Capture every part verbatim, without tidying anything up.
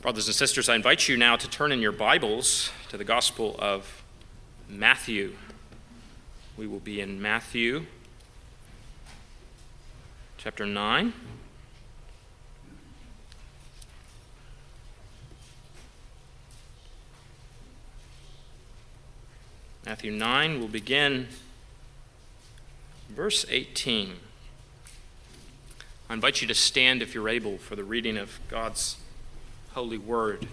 Brothers and sisters, I invite you now to turn in your Bibles to the Gospel of Matthew. We will be in Matthew chapter nine. Matthew nine, we'll begin verse eighteen. I invite you to stand if you're able for the reading of God's holy word.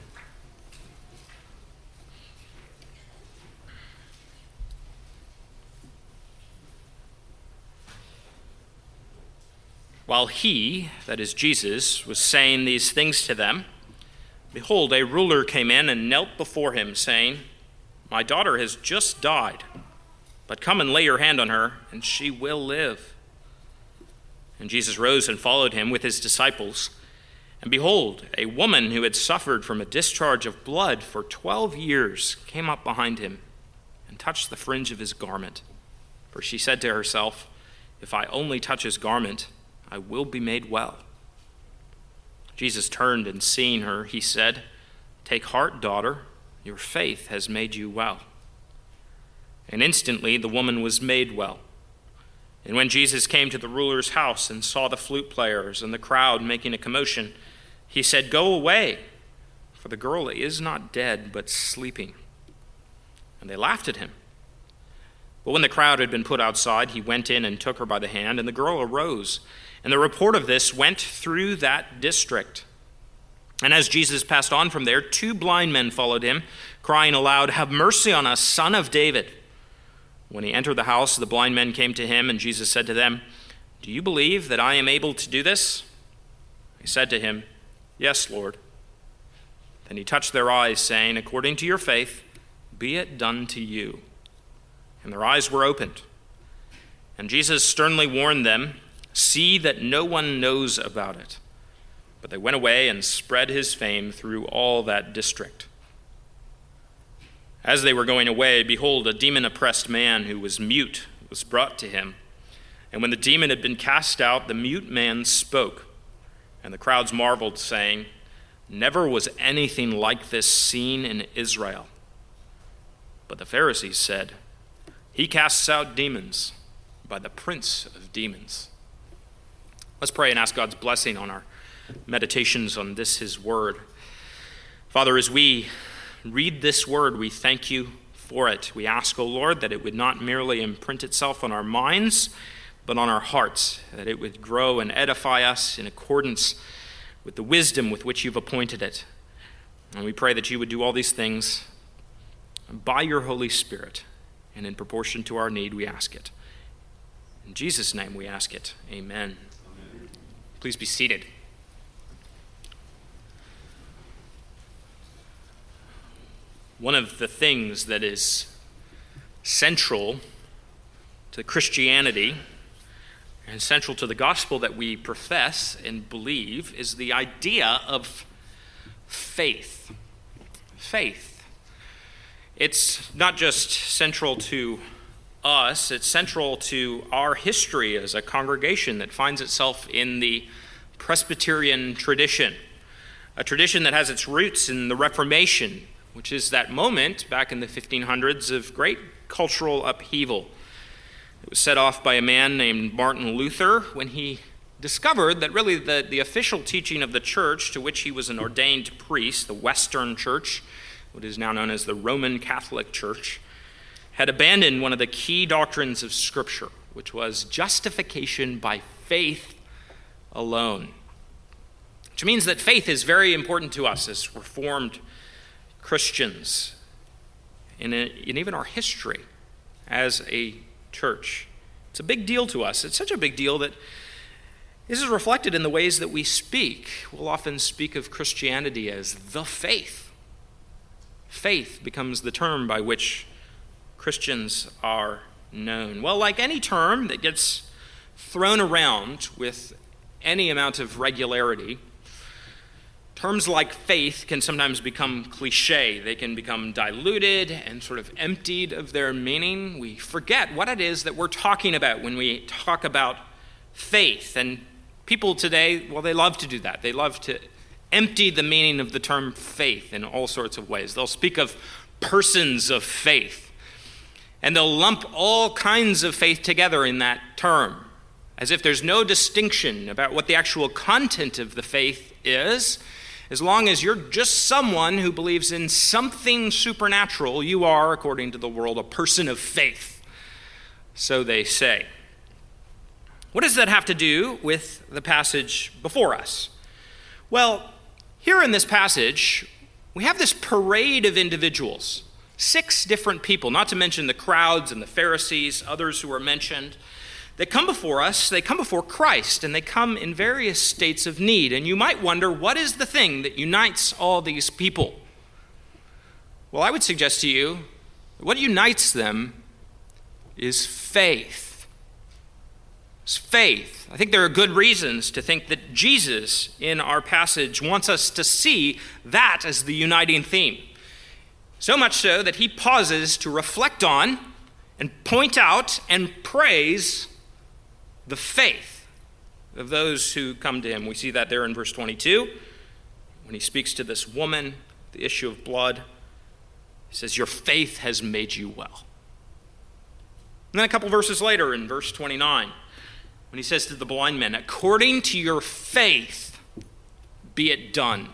While he, that is Jesus, was saying these things to them, behold, a ruler came in and knelt before him, saying, "My daughter has just died, but come and lay your hand on her, and she will live." And Jesus rose and followed him with his disciples. And behold, a woman who had suffered from a discharge of blood for twelve years came up behind him and touched the fringe of his garment. For she said to herself, "If I only touch his garment, I will be made well." Jesus turned and seeing her, he said, "Take heart, daughter, your faith has made you well." And instantly the woman was made well. And when Jesus came to the ruler's house and saw the flute players and the crowd making a commotion, he said, "Go away, for the girl is not dead, but sleeping." And they laughed at him. But when the crowd had been put outside, he went in and took her by the hand, and the girl arose. And the report of this went through that district. And as Jesus passed on from there, two blind men followed him, crying aloud, "Have mercy on us, Son of David." When he entered the house, the blind men came to him, and Jesus said to them, "Do you believe that I am able to do this?" They said to him, "Yes, Lord." Then he touched their eyes, saying, "According to your faith, be it done to you." And their eyes were opened. And Jesus sternly warned them, "See that no one knows about it." But they went away and spread his fame through all that district. As they were going away, behold, a demon-oppressed man who was mute was brought to him. And when the demon had been cast out, the mute man spoke. And the crowds marveled, saying, "Never was anything like this seen in Israel." But the Pharisees said, "He casts out demons by the prince of demons." Let's pray and ask God's blessing on our meditations on this, his word. Father, as we read this word, we thank you for it. We ask, O Lord, that it would not merely imprint itself on our minds, but on our hearts, that it would grow and edify us in accordance with the wisdom with which you've appointed it. And we pray that you would do all these things by your Holy Spirit, and in proportion to our need, we ask it. In Jesus' name we ask it. Amen. Amen. Please be seated. One of the things that is central to Christianity and central to the gospel that we profess and believe is the idea of faith. Faith. It's not just central to us, it's central to our history as a congregation that finds itself in the Presbyterian tradition, a tradition that has its roots in the Reformation, which is that moment back in the fifteen hundreds of great cultural upheaval. It was set off by a man named Martin Luther when he discovered that really the, the official teaching of the church to which he was an ordained priest, the Western Church, what is now known as the Roman Catholic Church, had abandoned one of the key doctrines of Scripture, which was justification by faith alone. Which means that faith is very important to us as Reformed Christians in, a, in even our history as a church. It's a big deal to us. It's such a big deal that this is reflected in the ways that we speak. We'll often speak of Christianity as the faith. Faith becomes the term by which Christians are known. Well, like any term that gets thrown around with any amount of regularity, terms like faith can sometimes become cliche. They can become diluted and sort of emptied of their meaning. We forget what it is that we're talking about when we talk about faith. And people today, well, they love to do that. They love to empty the meaning of the term faith in all sorts of ways. They'll speak of persons of faith, and they'll lump all kinds of faith together in that term, as if there's no distinction about what the actual content of the faith is. As long as you're just someone who believes in something supernatural, you are, according to the world, a person of faith. So they say. What does that have to do with the passage before us? Well, here in this passage, we have this parade of individuals, six different people, not to mention the crowds and the Pharisees, others who are mentioned. They come before us, they come before Christ, and they come in various states of need. And you might wonder, what is the thing that unites all these people? Well, I would suggest to you, what unites them is faith. It's faith. I think there are good reasons to think that Jesus, in our passage, wants us to see that as the uniting theme. So much so that he pauses to reflect on and point out and praise the faith of those who come to him. We see that there in verse twenty-two. When he speaks to this woman, the issue of blood, he says, your faith has made you well. And then a couple verses later in verse twenty-nine, when he says to the blind men, according to your faith, be it done.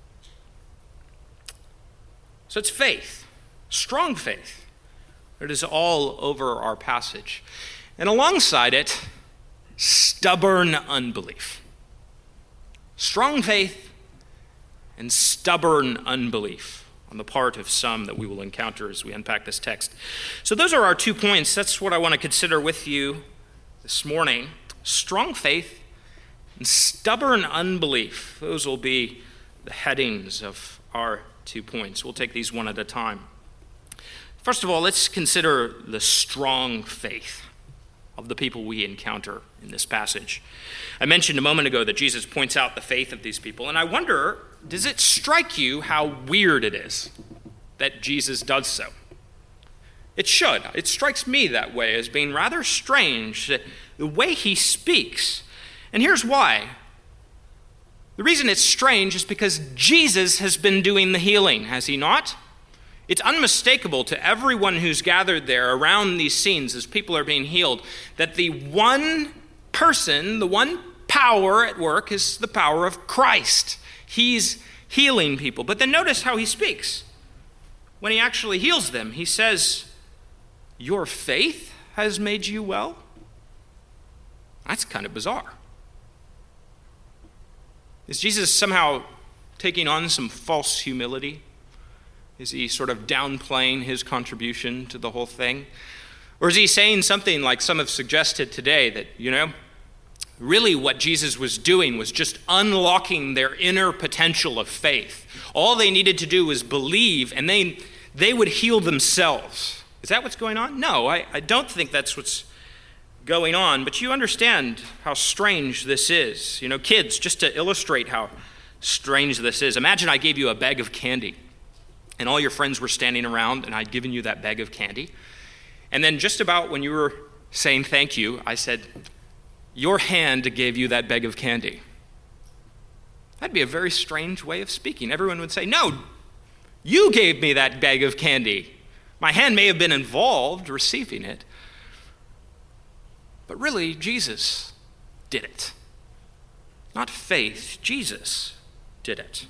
So it's faith, strong faith. It is all over our passage. And alongside it, stubborn unbelief. Strong faith and stubborn unbelief on the part of some that we will encounter as we unpack this text. So those are our two points. That's what I want to consider with you this morning. Strong faith and stubborn unbelief. Those will be the headings of our two points. We'll take these one at a time. First of all, let's consider the strong faith of the people we encounter in this passage. I mentioned a moment ago that Jesus points out the faith of these people, and I wonder, does it strike you how weird it is that Jesus does so? It should. It strikes me that way as being rather strange, that the way he speaks. And here's why. The reason it's strange is because Jesus has been doing the healing, has he not? It's unmistakable to everyone who's gathered there around these scenes as people are being healed that the one person, the one power at work is the power of Christ. He's healing people. But then notice how he speaks. When he actually heals them, he says, your faith has made you well? That's kind of bizarre. Is Jesus somehow taking on some false humility? Is he sort of downplaying his contribution to the whole thing? Or is he saying something like some have suggested today that, you know, really what Jesus was doing was just unlocking their inner potential of faith. All they needed to do was believe, and they, they would heal themselves. Is that what's going on? No, I, I don't think that's what's going on, but you understand how strange this is. You know, kids, just to illustrate how strange this is, imagine I gave you a bag of candy, and all your friends were standing around, and I'd given you that bag of candy. And then just about when you were saying thank you, I said, your hand gave you that bag of candy. That'd be a very strange way of speaking. Everyone would say, no, you gave me that bag of candy. My hand may have been involved receiving it, but really, Jesus did it. Not faith, Jesus did it.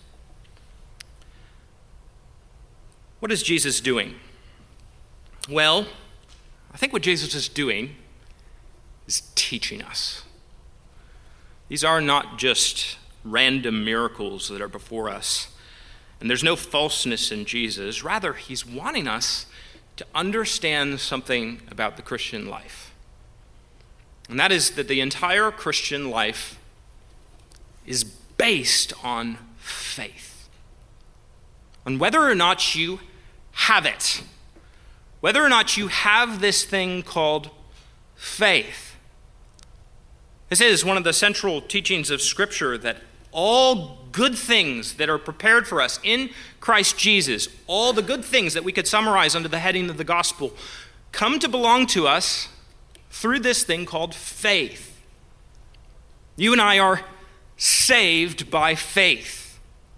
What is Jesus doing? Well, I think what Jesus is doing is teaching us. These are not just random miracles that are before us. And there's no falseness in Jesus. Rather, he's wanting us to understand something about the Christian life. And that is that the entire Christian life is based on faith. On whether or not you have it. Whether or not you have this thing called faith. This is one of the central teachings of Scripture, that all good things that are prepared for us in Christ Jesus, all the good things that we could summarize under the heading of the gospel, come to belong to us through this thing called faith. You and I are saved by faith.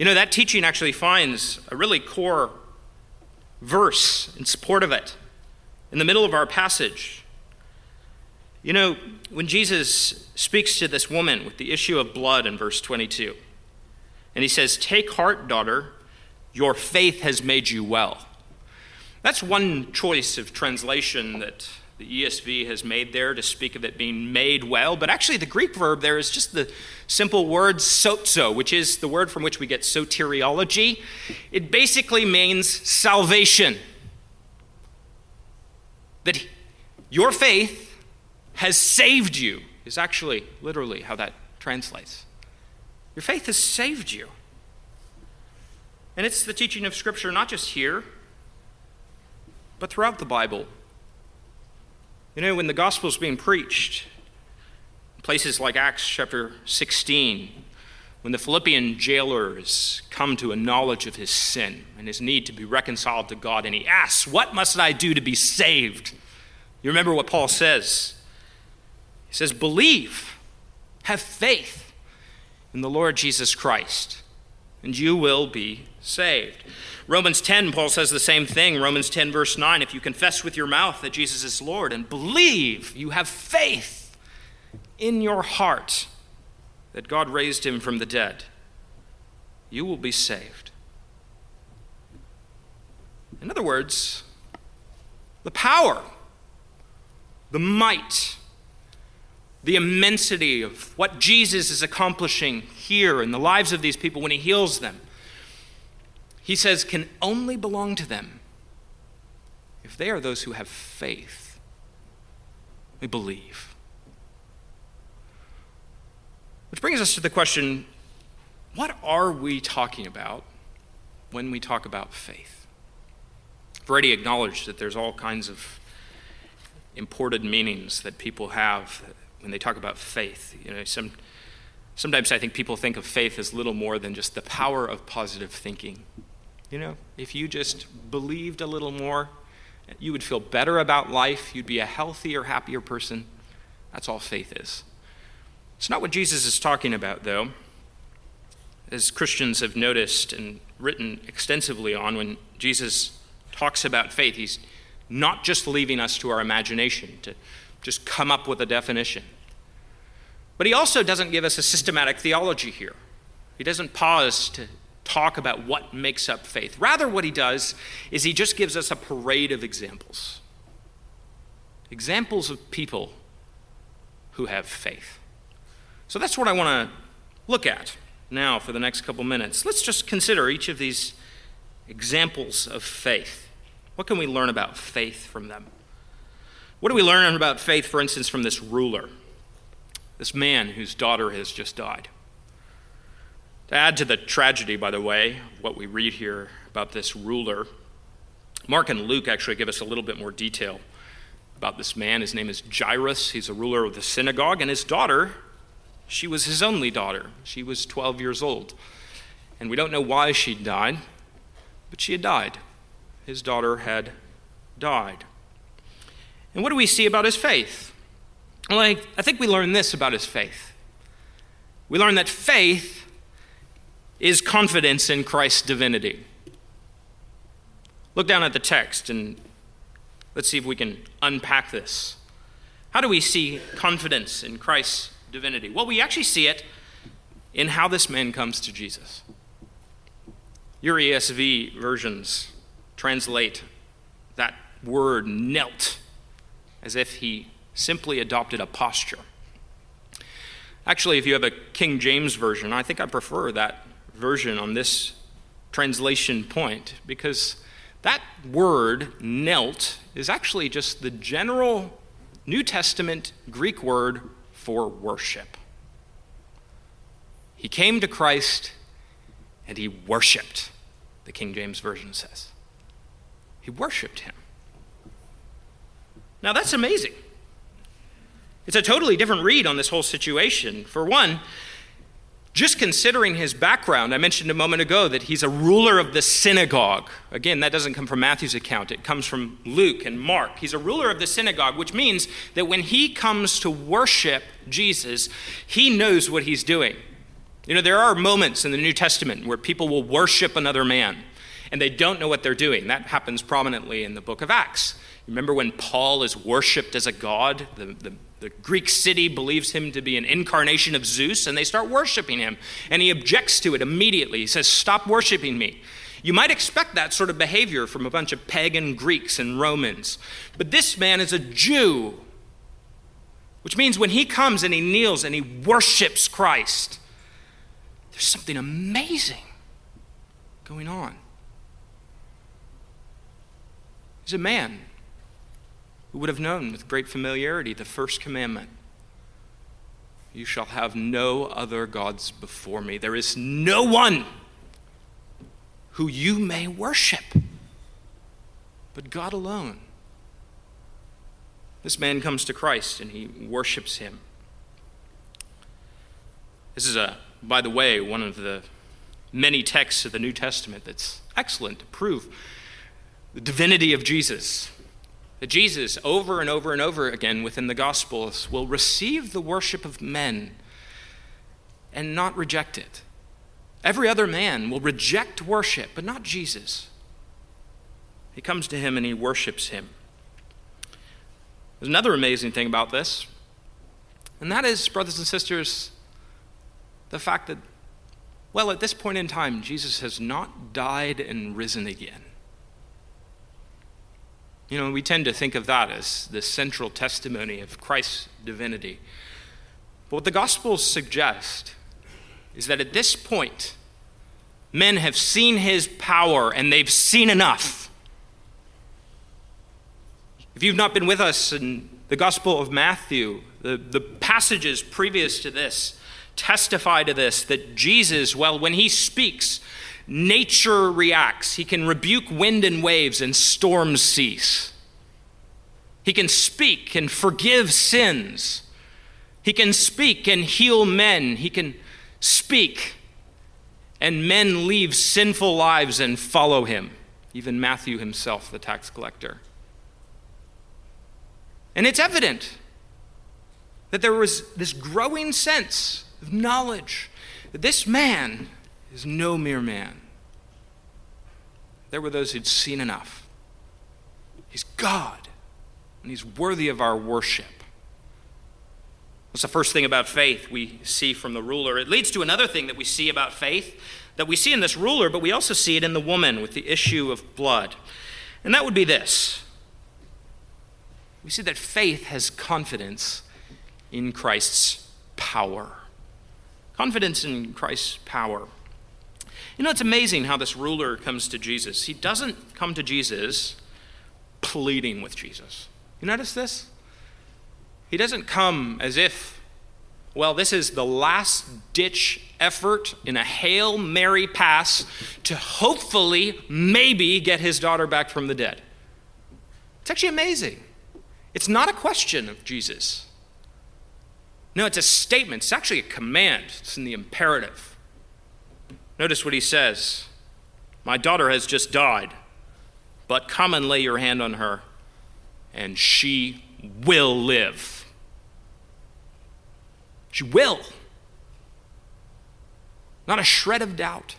You know, that teaching actually finds a really core verse in support of it in the middle of our passage. You know, when Jesus speaks to this woman with the issue of blood in verse twenty-two, and he says, "Take heart, daughter, your faith has made you well." That's one choice of translation that the E S V has made there to speak of it being made well, but actually the Greek verb there is just the simple word sozo, which is the word from which we get soteriology. It basically means salvation. That your faith has saved you is actually literally how that translates. Your faith has saved you. And it's the teaching of Scripture not just here, but throughout the Bible. You know, when the gospel is being preached, places like Acts chapter sixteen, when the Philippian jailers come to a knowledge of his sin and his need to be reconciled to God, and he asks, "What must I do to be saved?" You remember what Paul says. He says, "Believe, have faith in the Lord Jesus Christ, and you will be saved." Romans ten, Paul says the same thing. Romans ten, verse nine, "If you confess with your mouth that Jesus is Lord and believe, you have faith in your heart that God raised him from the dead, you will be saved." In other words, the power, the might, the immensity of what Jesus is accomplishing here in the lives of these people when he heals them, he says, can only belong to them if they are those who have faith. We believe. Which brings us to the question, what are we talking about when we talk about faith? I've already acknowledged that there's all kinds of imported meanings that people have when they talk about faith. You know, some, sometimes I think people think of faith as little more than just the power of positive thinking. You know, if you just believed a little more, you would feel better about life. You'd be a healthier, happier person. That's all faith is. It's not what Jesus is talking about, though. As Christians have noticed and written extensively on, when Jesus talks about faith, he's not just leaving us to our imagination to just come up with a definition. But he also doesn't give us a systematic theology here. He doesn't pause to talk about what makes up faith. Rather, what he does is he just gives us a parade of examples. Examples of people who have faith. So that's what I want to look at now for the next couple minutes. Let's just consider each of these examples of faith. What can we learn about faith from them? What do we learn about faith, for instance, from this ruler, this man whose daughter has just died? To add to the tragedy, by the way, what we read here about this ruler, Mark and Luke actually give us a little bit more detail about this man. His name is Jairus. He's a ruler of the synagogue, and his daughter, she was his only daughter. She was twelve years old. And we don't know why she died, but she had died. His daughter had died. And what do we see about his faith? Well, I, I think we learn this about his faith. We learn that faith is confidence in Christ's divinity. Look down at the text and let's see if we can unpack this. How do we see confidence in Christ's divinity? Well, we actually see it in how this man comes to Jesus. Your E S V versions translate that word knelt as if he simply adopted a posture. Actually, if you have a King James version, I think I prefer that version on this translation point, because that word knelt is actually just the general New Testament Greek word for worship. He came to Christ and he worshiped, the King James version says. He worshiped him. Now that's amazing. It's a totally different read on this whole situation. For one, just considering his background, I mentioned a moment ago that he's a ruler of the synagogue. Again, that doesn't come from Matthew's account. It comes from Luke and Mark. He's a ruler of the synagogue, which means that when he comes to worship Jesus, he knows what he's doing. You know, there are moments in the New Testament where people will worship another man, and they don't know what they're doing. That happens prominently in the book of Acts. Remember when Paul is worshipped as a god? The, the, the Greek city believes him to be an incarnation of Zeus, and they start worshiping him. And he objects to it immediately. He says, "Stop worshiping me." You might expect that sort of behavior from a bunch of pagan Greeks and Romans. But this man is a Jew, which means when he comes and he kneels and he worships Christ, there's something amazing going on. He's a man who would have known with great familiarity the first commandment. You shall have no other gods before me. There is no one who you may worship but God alone. This man comes to Christ and he worships him. This is, a, by the way, one of the many texts of the New Testament that's excellent to prove the divinity of Jesus. That Jesus, over and over and over again within the Gospels, will receive the worship of men and not reject it. Every other man will reject worship, but not Jesus. He comes to him and he worships him. There's another amazing thing about this, and that is, brothers and sisters, the fact that, well, at this point in time, Jesus has not died and risen again. You know, we tend to think of that as the central testimony of Christ's divinity. But what the Gospels suggest is that at this point, men have seen his power and they've seen enough. If you've not been with us in the Gospel of Matthew, the, the passages previous to this testify to this, that Jesus, well, when he speaks, nature reacts. He can rebuke wind and waves and storms cease. He can speak and forgive sins. He can speak and heal men. He can speak and men leave sinful lives and follow him. Even Matthew himself, the tax collector. And it's evident that there was this growing sense of knowledge that this man is no mere man. There were those who'd seen enough. He's God, and he's worthy of our worship. That's the first thing about faith we see from the ruler. It leads to another thing that we see about faith, that we see in this ruler, but we also see it in the woman with the issue of blood. And that would be this. We see that faith has confidence in Christ's power. Confidence in Christ's power. You know, it's amazing how this ruler comes to Jesus. He doesn't come to Jesus pleading with Jesus. You notice this? He doesn't come as if, well, this is the last-ditch effort in a Hail Mary pass to hopefully, maybe get his daughter back from the dead. It's actually amazing. It's not a question of Jesus. No, it's a statement. It's actually a command. It's in the imperative. Notice what he says. My daughter has just died, but come and lay your hand on her, and she will live. She will. Not a shred of doubt.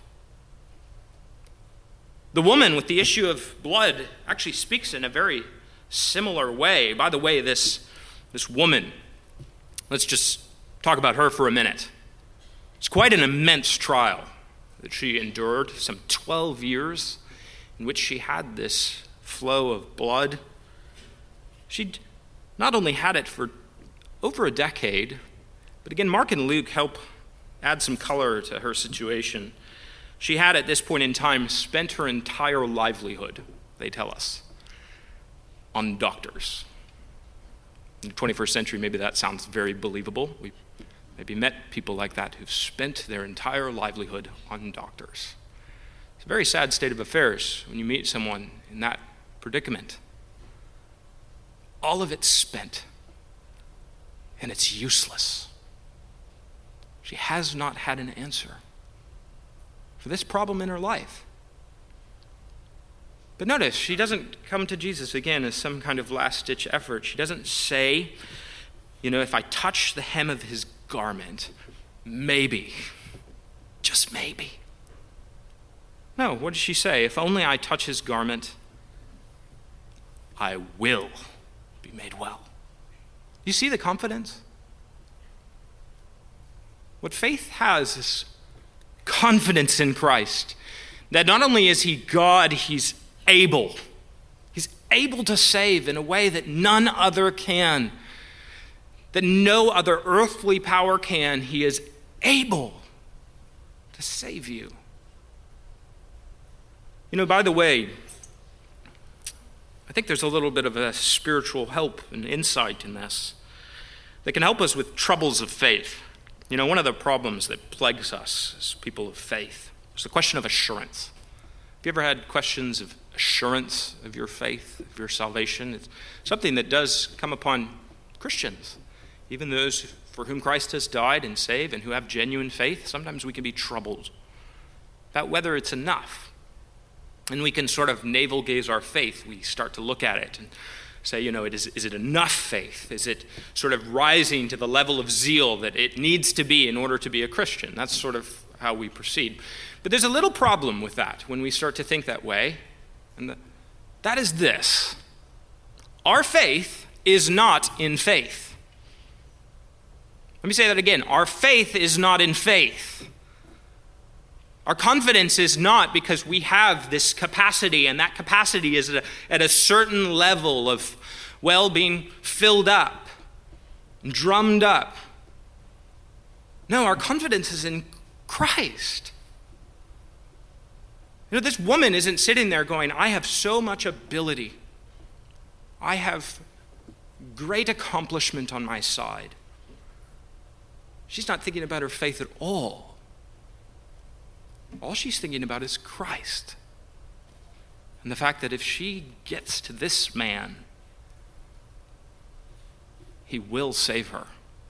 The woman with the issue of blood actually speaks in a very similar way. By the way, this, this woman, let's just talk about her for a minute. It's quite an immense trial that she endured, some twelve years in which she had this flow of blood. She not only had it for over a decade, but again, Mark and Luke help add some color to her situation. She had at this point in time spent her entire livelihood, they tell us, on doctors. In the twenty-first century, maybe that sounds very believable. We've maybe met people like that who've spent their entire livelihood on doctors. It's a very sad state of affairs when you meet someone in that predicament. All of it's spent, and it's useless. She has not had an answer for this problem in her life. But notice, she doesn't come to Jesus again as some kind of last-ditch effort. She doesn't say, you know, if I touch the hem of his garment, maybe, just maybe. No, what does she say? If only I touch his garment, I will be made well. You see the confidence? What faith has is confidence in Christ. That not only is he God, he's able. He's able to save in a way that none other can. That no other earthly power can. He is able to save you. You know, by the way, I think there's a little bit of a spiritual help and insight in this that can help us with troubles of faith. You know, one of the problems that plagues us as people of faith is the question of assurance. Have you ever had questions of assurance of your faith, of your salvation? It's something that does come upon Christians, even those for whom Christ has died and saved and who have genuine faith. Sometimes we can be troubled about whether it's enough. And we can sort of navel gaze our faith. We start to look at it and say, you know, it is, is it enough faith? Is it sort of rising to the level of zeal that it needs to be in order to be a Christian? That's sort of how we proceed. But there's a little problem with that when we start to think that way. And the, that is this. Our faith is not in faith. Let me say that again. Our faith is not in faith. Our confidence is not because we have this capacity, and that capacity is at a, at a certain level of, well, being filled up, drummed up. No, our confidence is in Christ. You know, this woman isn't sitting there going, I have so much ability. I have great accomplishment on my side. She's not thinking about her faith at all. All she's thinking about is Christ. And the fact that if she gets to this man, he will save her.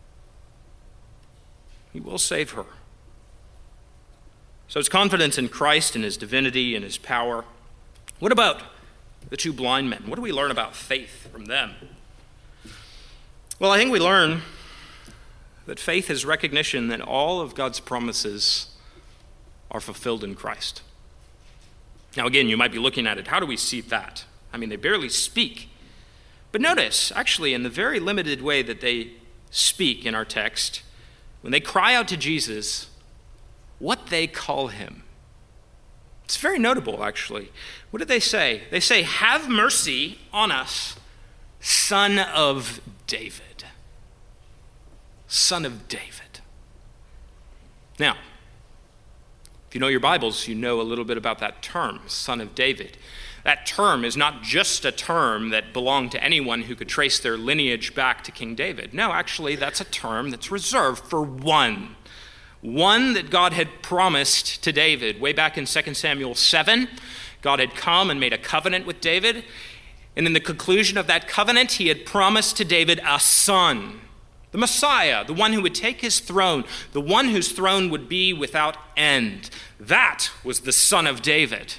He will save her. So it's confidence in Christ and his divinity and his power. What about the two blind men? What do we learn about faith from them? Well, I think we learn that faith is recognition that all of God's promises are fulfilled in Christ. Now again, you might be looking at it, how do we see that? I mean, they barely speak. But notice, actually, in the very limited way that they speak in our text, when they cry out to Jesus, what they call him. It's very notable, actually. What did they say? They say, have mercy on us, Son of David. Son of David. Now, if you know your Bibles, you know a little bit about that term, Son of David. That term is not just a term that belonged to anyone who could trace their lineage back to King David. No, actually, that's a term that's reserved for one. One that God had promised to David. Way back in Second Samuel seven, God had come and made a covenant with David. And in the conclusion of that covenant, he had promised to David a son. The Messiah, the one who would take his throne, the one whose throne would be without end. That was the Son of David.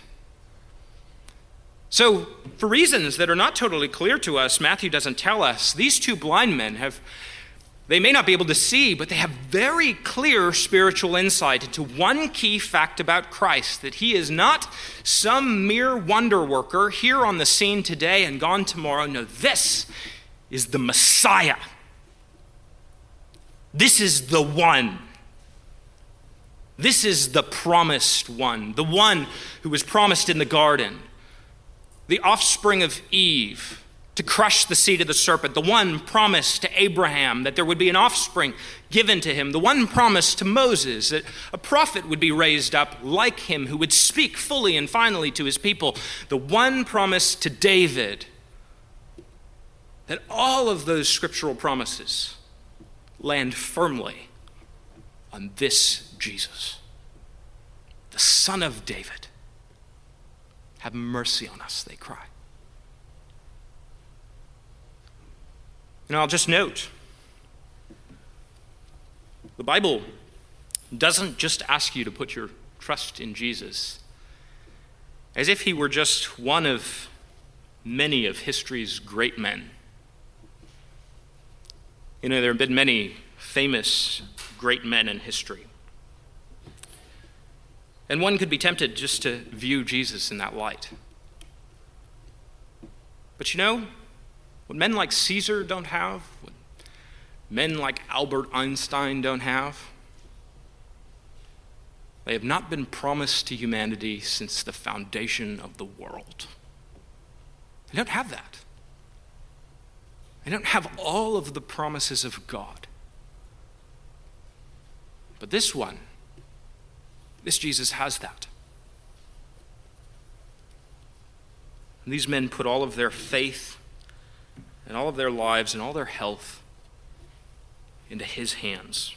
So, for reasons that are not totally clear to us, Matthew doesn't tell us, these two blind men have, they may not be able to see, but they have very clear spiritual insight into one key fact about Christ, that he is not some mere wonder worker here on the scene today and gone tomorrow. No, this is the Messiah. This is the one. This is the promised one, the one who was promised in the garden, the offspring of Eve to crush the seed of the serpent, the one promised to Abraham that there would be an offspring given to him, the one promised to Moses that a prophet would be raised up like him who would speak fully and finally to his people, the one promised to David, that all of those scriptural promises land firmly on this Jesus, the Son of David. Have mercy on us, they cry. And I'll just note, the Bible doesn't just ask you to put your trust in Jesus as if he were just one of many of history's great men. You know, there have been many famous great men in history. And one could be tempted just to view Jesus in that light. But you know, what men like Caesar don't have, what men like Albert Einstein don't have, they have not been promised to humanity since the foundation of the world. They don't have that. They don't have all of the promises of God. But this one, this Jesus has that. And these men put all of their faith and all of their lives and all their health into his hands.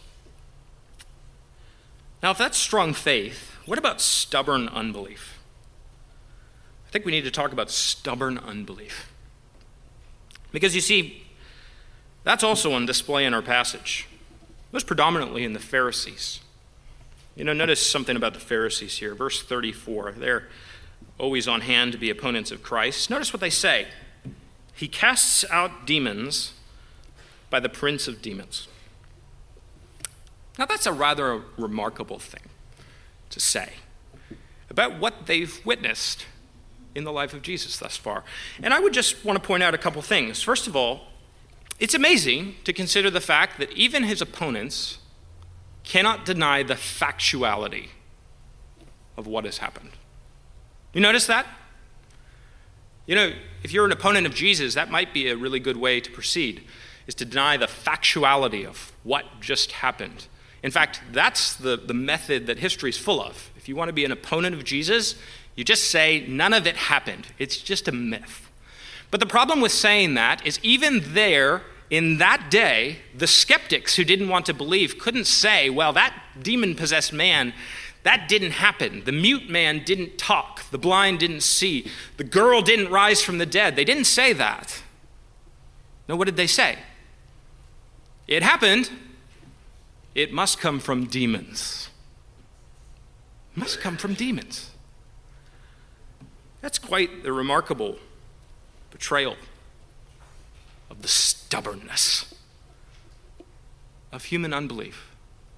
Now, if that's strong faith, what about stubborn unbelief? I think we need to talk about stubborn unbelief. Because you see, that's also on display in our passage. Most predominantly in the Pharisees. You know, notice something about the Pharisees here. Verse thirty-four, they're always on hand to be opponents of Christ. Notice what they say. He casts out demons by the prince of demons. Now that's a rather remarkable thing to say about what they've witnessed in the life of Jesus thus far. And I would just want to point out a couple things. First of all, it's amazing to consider the fact that even his opponents cannot deny the factuality of what has happened. You notice that? You know, if you're an opponent of Jesus, that might be a really good way to proceed, is to deny the factuality of what just happened. In fact, that's the, the method that history is full of. If you want to be an opponent of Jesus, you just say, none of it happened. It's just a myth. But the problem with saying that is even there, in that day, the skeptics who didn't want to believe couldn't say, well, that demon-possessed man, that didn't happen. The mute man didn't talk. The blind didn't see. The girl didn't rise from the dead. They didn't say that. No, what did they say? It happened. It must come from demons. It must come from demons. That's quite the remarkable portrayal of the stubbornness of human unbelief.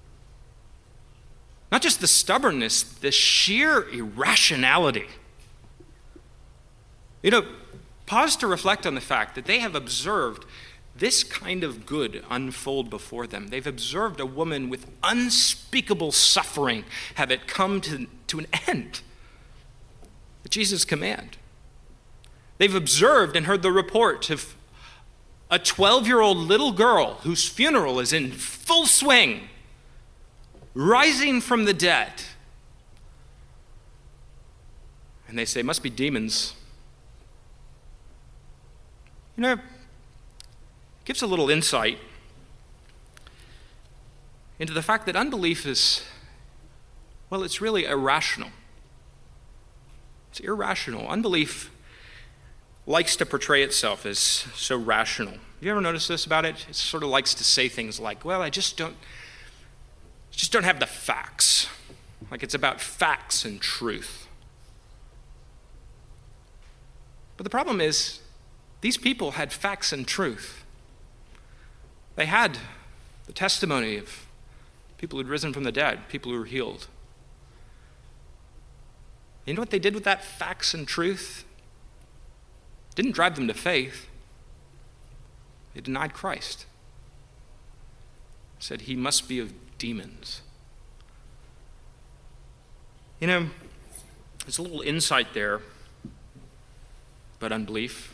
Not just the stubbornness, the sheer irrationality. You know, pause to reflect on the fact that they have observed this kind of good unfold before them. They've observed a woman with unspeakable suffering have it come to, to an end at Jesus' command. They've observed and heard the report of a twelve-year-old little girl whose funeral is in full swing, rising from the dead. And they say, must be demons. You know, it gives a little insight into the fact that unbelief is, well, it's really irrational. It's irrational. Unbelief likes to portray itself as so rational. You ever notice this about it? It sort of likes to say things like, well, I just don't, just don't have the facts. Like it's about facts and truth. But the problem is, these people had facts and truth. They had the testimony of people who had risen from the dead, people who were healed. You know what they did with that facts and truth? It didn't drive them to faith. They denied Christ. Said he must be of demons. You know, there's a little insight there about unbelief.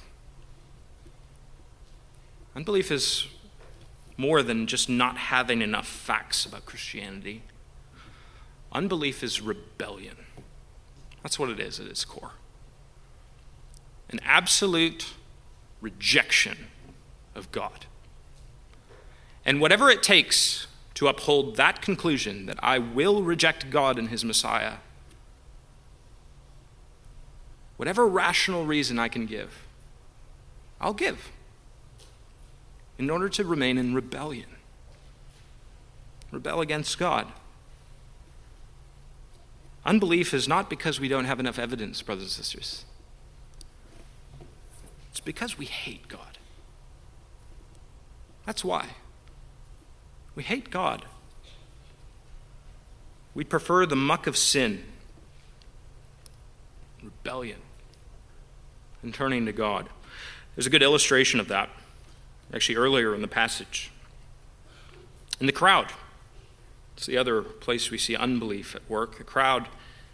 Unbelief is more than just not having enough facts about Christianity. Unbelief is rebellion. That's what it is at its core. An absolute rejection of God. And whatever it takes to uphold that conclusion that I will reject God and his Messiah, whatever rational reason I can give, I'll give in order to remain in rebellion. Rebel against God. Unbelief is not because we don't have enough evidence, brothers and sisters. It's because we hate God. That's why. We hate God. We prefer the muck of sin rebellion and turning to God. There's a good illustration of that, actually earlier in the passage. In the crowd, it's the other place we see unbelief at work. The crowd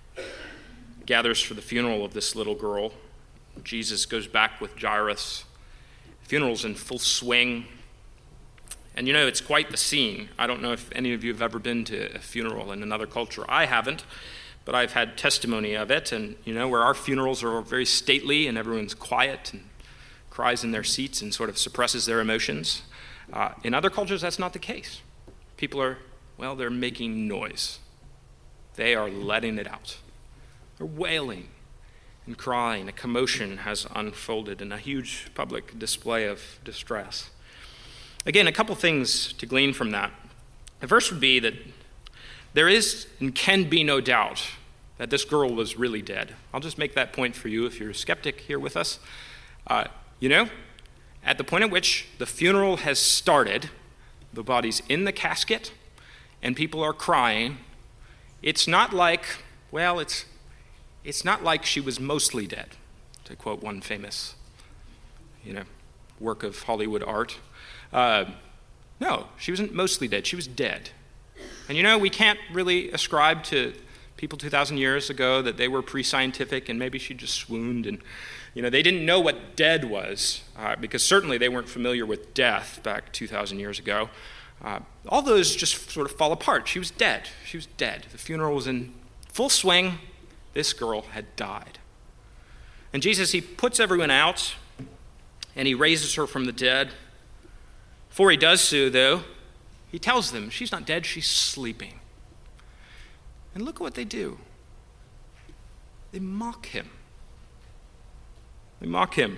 gathers for the funeral of this little girl. Jesus goes back with Jairus. The funeral's in full swing. And you know, it's quite the scene. I don't know if any of you have ever been to a funeral in another culture. I haven't, but I've had testimony of it. And you know, where our funerals are very stately and everyone's quiet and cries in their seats and sort of suppresses their emotions. Uh, in other cultures, that's not the case. People are, well, they're making noise. They are letting it out. They're wailing and crying. A commotion has unfolded in a huge public display of distress. Again, a couple things to glean from that. The first would be that there is and can be no doubt that this girl was really dead. I'll just make that point for you if you're a skeptic here with us. Uh, you know, at the point at which the funeral has started, the body's in the casket, and people are crying, it's not like, well, it's It's not like she was mostly dead, to quote one famous, you know, work of Hollywood art. Uh, no, she wasn't mostly dead. She was dead. And you know, we can't really ascribe to people two thousand years ago that they were pre-scientific and maybe she just swooned and, you know, they didn't know what dead was uh, because certainly they weren't familiar with death back two thousand years ago. Uh, all those just sort of fall apart. She was dead. She was dead. The funeral was in full swing. This girl had died. And Jesus, he puts everyone out, and he raises her from the dead. Before he does so, though, he tells them she's not dead, she's sleeping. And look at what they do. They mock him. They mock him.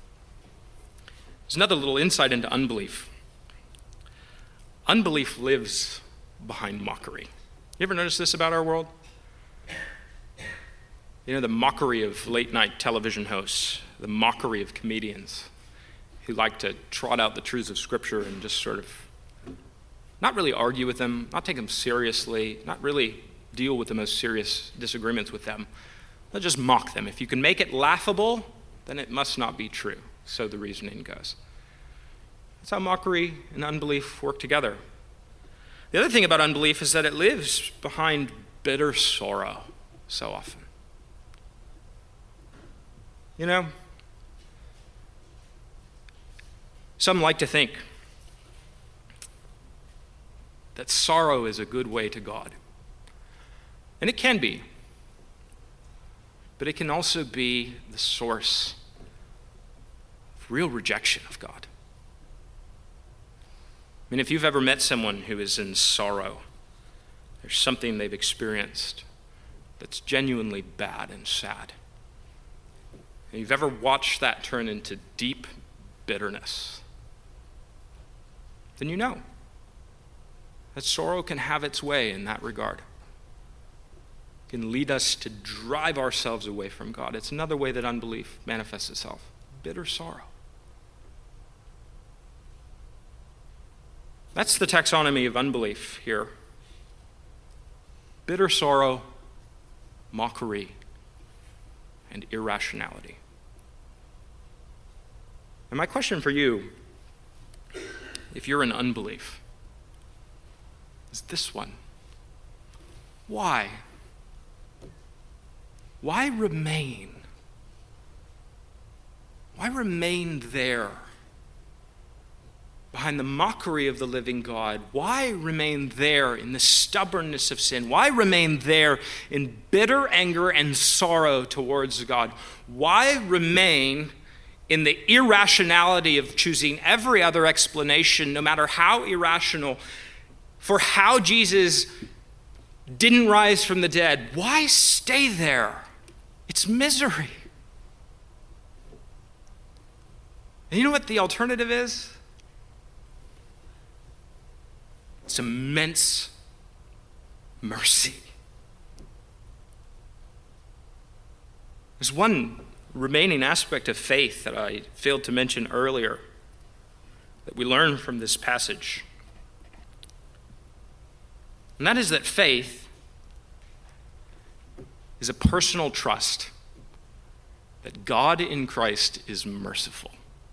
There's another little insight into unbelief. Unbelief lives behind mockery. You ever notice this about our world? You know, the mockery of late-night television hosts, the mockery of comedians who like to trot out the truths of Scripture and just sort of not really argue with them, not take them seriously, not really deal with the most serious disagreements with them. They'll just mock them. If you can make it laughable, then it must not be true. So the reasoning goes. That's how mockery and unbelief work together. The other thing about unbelief is that it lives behind bitter sorrow so often. You know, some like to think that sorrow is a good way to God. And it can be. But it can also be the source of real rejection of God. I mean, if you've ever met someone who is in sorrow, there's something they've experienced that's genuinely bad and sad. And you've ever watched that turn into deep bitterness, then you know that sorrow can have its way in that regard. It can lead us to drive ourselves away from God. It's another way that unbelief manifests itself. Bitter sorrow. That's the taxonomy of unbelief here. Bitter sorrow, mockery, and irrationality. And my question for you, if you're in unbelief, is this one. Why? Why remain? Why remain there behind the mockery of the living God? Why remain there in the stubbornness of sin? Why remain there in bitter anger and sorrow towards God? Why remain in the irrationality of choosing every other explanation, no matter how irrational, for how Jesus didn't rise from the dead? Why stay there? It's misery. And you know what the alternative is? It's immense mercy. There's one remaining aspect of faith that I failed to mention earlier that we learn from this passage. And that is that faith is a personal trust that God in Christ is merciful.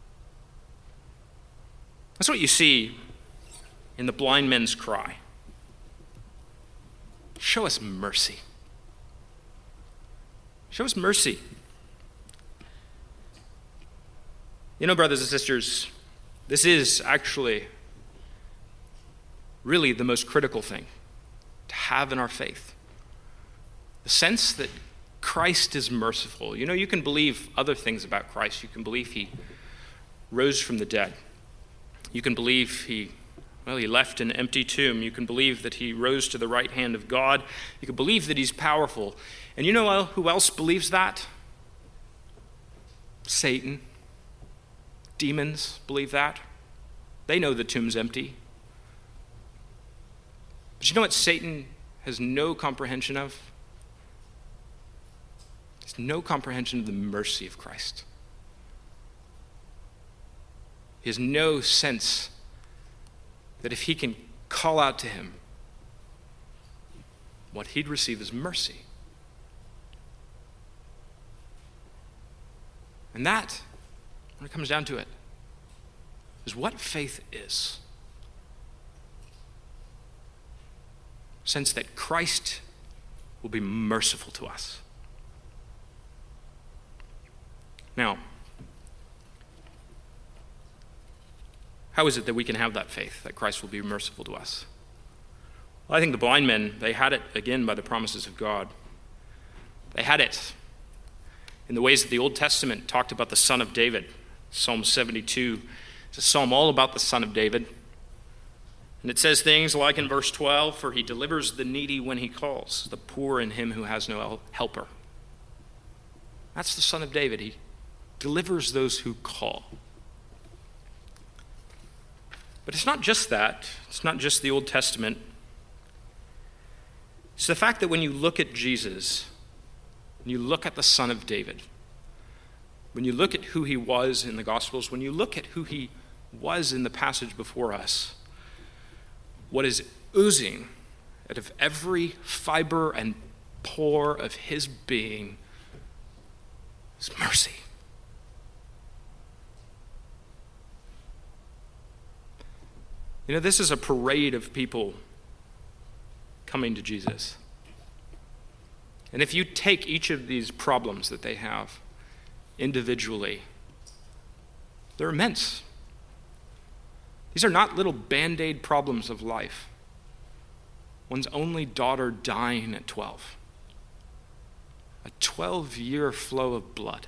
That's what you see in the blind men's cry. Show us mercy. Show us mercy. You know, brothers and sisters, this is actually really the most critical thing to have in our faith. The sense that Christ is merciful. You know, you can believe other things about Christ. You can believe he rose from the dead. You can believe he, well, he left an empty tomb. You can believe that he rose to the right hand of God. You can believe that he's powerful. And you know who else believes that? Satan. Demons believe that. They know the tomb's empty. But you know what Satan has no comprehension of? He has no comprehension of the mercy of Christ. He has no sense that if he can call out to him, what he'd receive is mercy. And that, when it comes down to it, is what faith is. Sense that Christ will be merciful to us. Now, how is it that we can have that faith, that Christ will be merciful to us? Well, I think the blind men, they had it, again, by the promises of God. They had it in the ways that the Old Testament talked about the Son of David. Psalm seventy-two is a psalm all about the Son of David. And it says things like in verse twelve, "For he delivers the needy when he calls, the poor and him who has no helper." That's the Son of David. He delivers those who call. But it's not just that. It's not just the Old Testament. It's the fact that when you look at Jesus, when you look at the Son of David, when you look at who he was in the Gospels, when you look at who he was in the passage before us, what is oozing out of every fiber and pore of his being is mercy. You know, this is a parade of people coming to Jesus. And if you take each of these problems that they have individually, they're immense. These are not little band-aid problems of life. One's only daughter dying at twelve. A twelve-year flow of blood.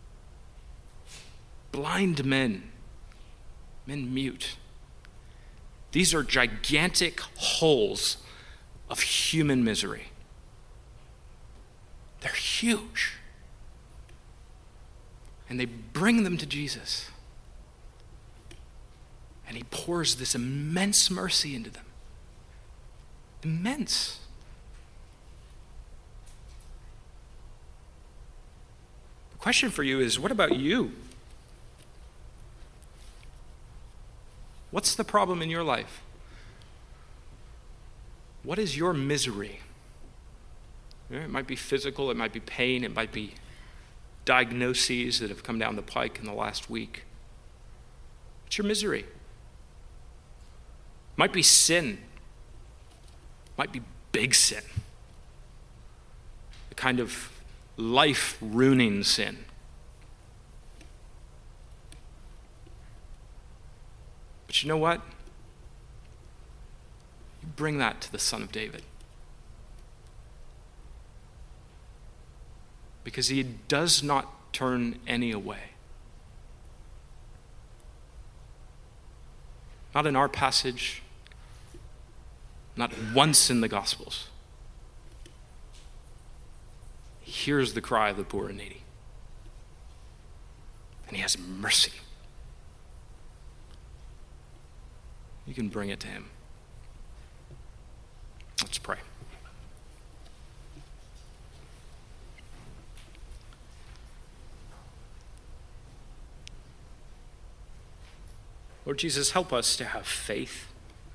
Blind men. Men mute. These are gigantic holes of human misery. They're huge. And they bring them to Jesus. And he pours this immense mercy into them. Immense. The question for you is, what about you? What's the problem in your life? What is your misery? It might be physical, it might be pain, it might be diagnoses that have come down the pike in the last week. What's your misery? It might be sin. It might be big sin. The kind of life-ruining sin. But you know what? You bring that to the Son of David. Because he does not turn any away. Not in our passage, not once in the Gospels. He hears the cry of the poor and needy. And he has mercy. You can bring it to him. Let's pray. Lord Jesus, help us to have faith.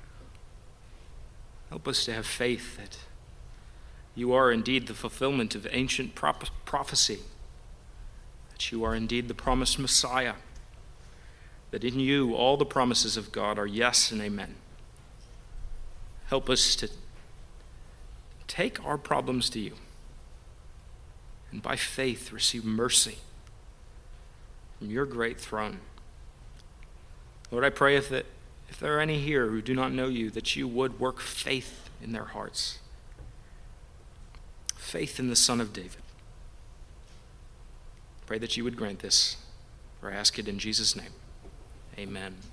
Help us to have faith that you are indeed the fulfillment of ancient prop- prophecy. that you are indeed the promised Messiah, that in you all the promises of God are yes and amen. Help us to take our problems to you and by faith receive mercy from your great throne. Lord, I pray if, that, if there are any here who do not know you, that you would work faith in their hearts. Faith in the Son of David. Pray that you would grant this, for I ask it in Jesus' name. Amen.